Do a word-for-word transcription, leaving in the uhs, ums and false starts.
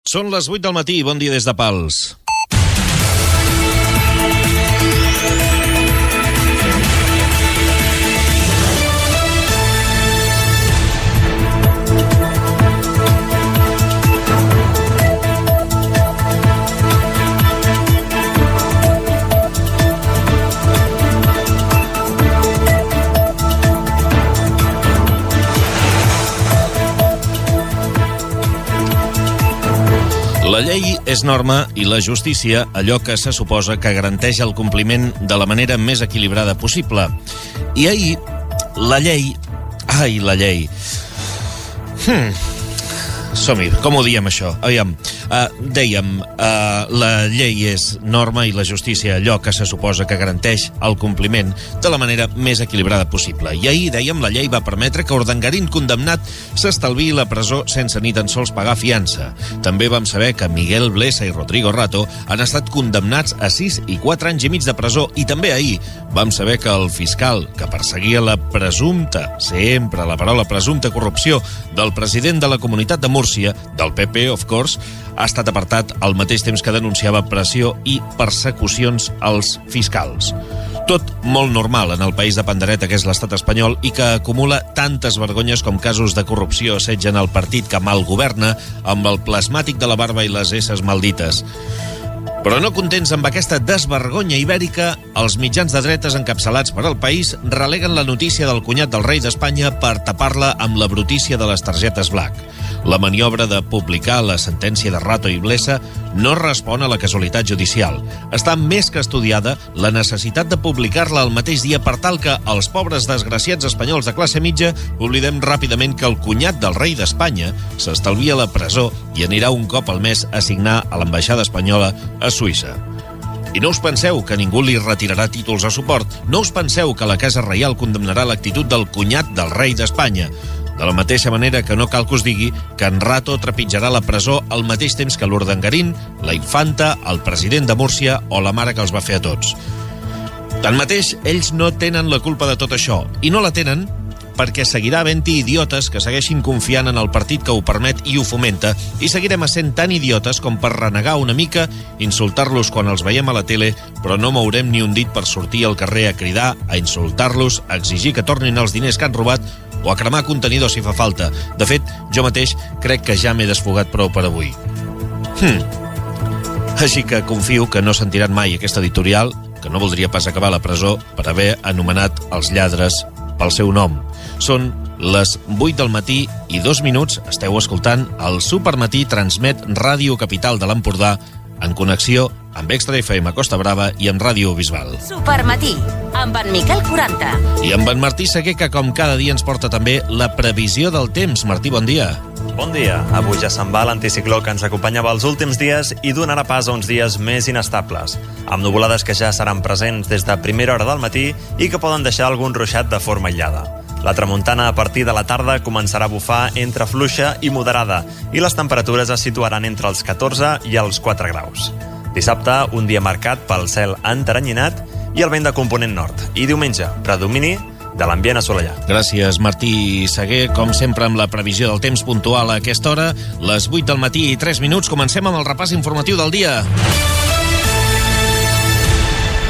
Són les vuit del matí, bon dia des de Pals. La llei és norma i la justícia allò que se suposa que garanteix el compliment de la manera més equilibrada possible. I ahir, la llei... Ai, la llei... Hmm... Som-hi, com ho diem això? Aviam, uh, dèiem, uh, la llei és norma i la justícia allò que se suposa que garanteix el compliment de la manera més equilibrada possible. I ahir, dèiem, la llei va permetre que Urdangarín, condemnat, s'estalviï la presó sense ni tan sols pagar fiança. També vam saber que Miguel Blesa i Rodrigo Rato han estat condemnats a sis i quatre anys i mig de presó. I també ahir vam saber que el fiscal que perseguia la presumpta, sempre la paraula presumpta corrupció del president de la Comunitat de Múrcia, del P P, of course, ha estat apartat al mateix temps que denunciava pressió i persecucions als fiscals. Tot molt normal en el país de pandereta que és l'estat espanyol i que acumula tantes vergonyes com casos de corrupció assetgen el partit que mal governa amb el plasmàtic de la barba i les esses maldites. Però no contents amb aquesta desvergonya ibèrica, els mitjans de dretes encapçalats per al País releguen la notícia del cunyat del rei d'Espanya per tapar-la amb la brutícia de les targetes Black. La maniobra de publicar la sentència de Rato i Blesa no respon a la casualitat judicial. Està més que estudiada la necessitat de publicar-la el mateix dia per tal que els pobres desgraciats espanyols de classe mitja oblidem ràpidament que el cunyat del rei d'Espanya s'estalvia la presó i anirà un cop al mes a signar a l'ambaixada espanyola a Suïssa. I no us penseu que ningú li retirarà títols a suport. No us penseu que la Casa Reial condemnarà l'actitud del cunyat del rei d'Espanya. De la mateixa manera que no cal que us digui que en Rato trepitjarà la presó al mateix temps que l'Urdangarín, la infanta, el president de Múrcia o la mare que els va fer a tots. Tanmateix, ells no tenen la culpa de tot això. I no la tenen perquè seguirà havent-hi idiotes que segueixin confiant en el partit que ho permet i ho fomenta, i seguirem essent tan idiotes com per renegar una mica, insultar-los quan els veiem a la tele, però no mourem ni un dit per sortir al carrer a cridar, a insultar-los, a exigir que tornin els diners que han robat o a cremar contenidors si fa falta. De fet, jo mateix crec que ja m'he desfogat prou per avui. Hmm. Així que confio que no sentiran mai aquesta editorial, que no voldria pas acabar a la presó per haver anomenat els lladres pel seu nom. Són les vuit del matí i dos minuts. Esteu escoltant el Supermatí, transmet Ràdio Capital de l'Empordà en connexió amb Extra F M Costa Brava i amb Ràdio Bisbal. Supermatí, amb en Miquel quaranta. I amb en Martí Seguer, que com cada dia ens porta també la previsió del temps. Martí, bon dia. Bon dia. Avui ja se'n va l'anticicló que ens acompanyava els últims dies i donarà pas a uns dies més inestables, amb nuvolades que ja seran presents des de primera hora del matí i que poden deixar algun ruixat de forma aïllada. La tramuntana a partir de la tarda començarà a bufar entre fluixa i moderada i les temperatures es situaran entre els catorze i els quatre graus. Dissabte, un dia marcat pel cel enteranyinat i el vent de component nord. I diumenge, predomini de l'ambient assolellat. Gràcies, Martí Seguer. Com sempre, amb la previsió del temps puntual a aquesta hora, les vuit del matí i tres minuts. Comencem amb el repàs informatiu del dia.